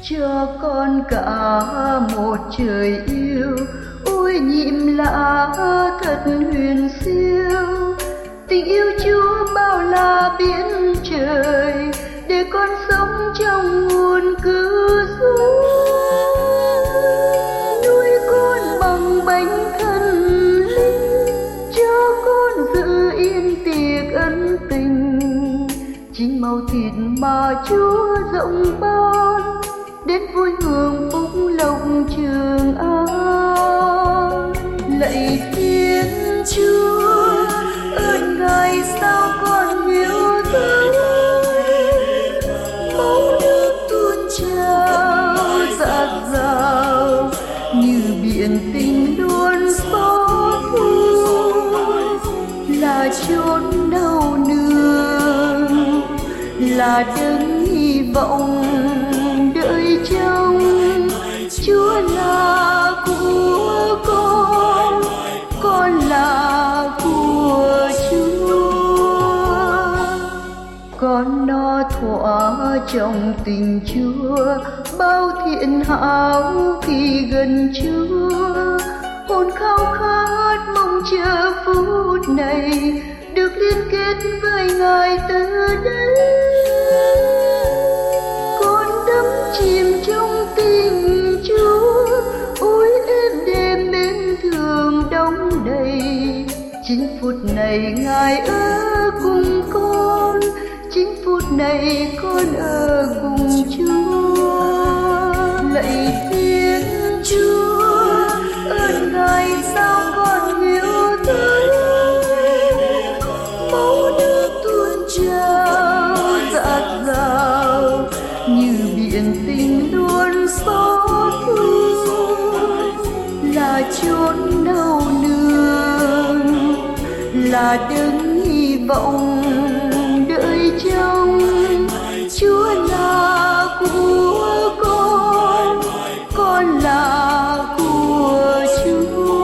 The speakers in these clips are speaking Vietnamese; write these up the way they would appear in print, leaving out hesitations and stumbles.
cho con cả một trời yêu. Ôi nhịp lạ thật huyền siêu, tình yêu Chúa bao la biển trời, để con sống trong nguồn cứu rỗi. Nuôi con bằng bánh thần linh, cho con giữ yên tiệc ân tình. Chính màu thịt mà Chúa rộng ban, đến vui hưởng phúc lộc trường an. Lạy Thiên Chúa, ơn Ngài sao con hiếu thắng. Máu nước tuôn trào dạt dào, như biển tình luôn xót thương. Là chốn đau nương, là đấng hy vọng đợi trông. Chúa là của con là của Chúa. Con no thỏa trong tình Chúa, bao thiện hảo khi gần Chúa. Hồn khao khát mong chờ phút này, được liên kết với Ngài từ đây. Con đắm chìm trong tình Chúa, ôi êm đềm bên thường đong đầy. Chính phút này Ngài ở cùng con, chính phút này con ở cùng Chúa. Lạy Thiên Chúa, ơn Ngài sao con hiếu thắng. Máu nước tuôn trào dạt dào, như biển tình luôn xót thương. Là chốn đau nương, là đấng hy vọng đợi trông. Chúa là của con là của Chúa.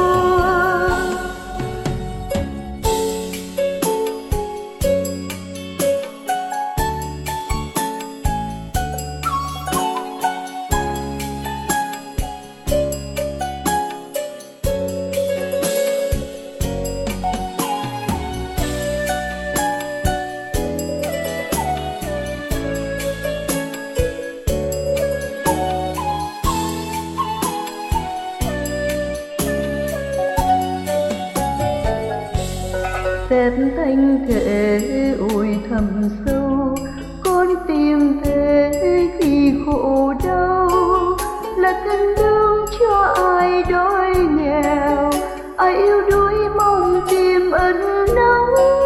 Xếp thanh thể ôi thầm sâu, con tìm thế khi khổ đau. Là thân thương cho ai đói nghèo, ai yêu đuối mong tìm ân nắng.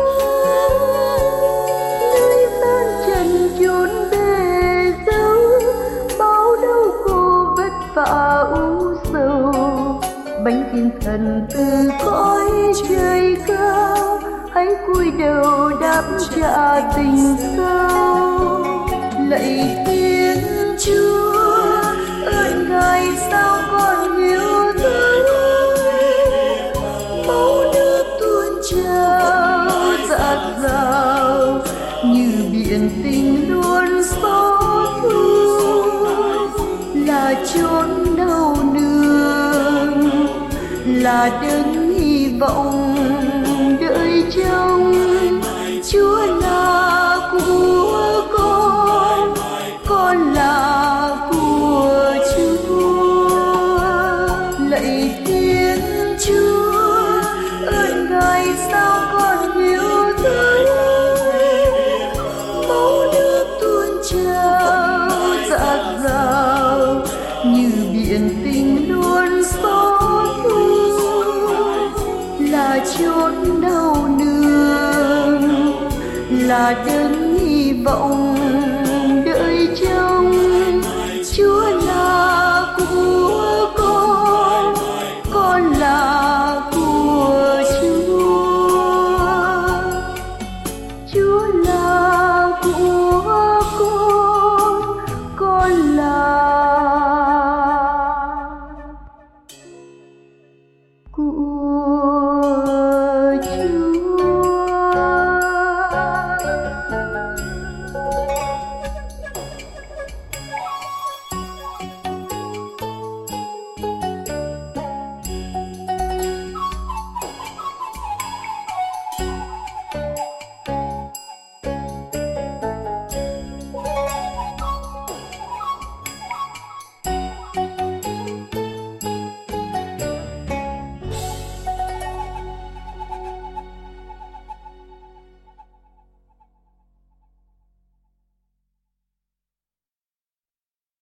Nơi gian trần chốn bề dâu, bao đau khổ vất vả u sầu. Bánh thiên thần từ cõi trời cao, hãy cúi đầu đáp trả tình sâu. Lạy Thiên Chúa, ơn Ngài sao con hiếu thắng. Máu nước tuôn trào dạt dào, như biển tình luôn xót thương. Là chốn đau nương, là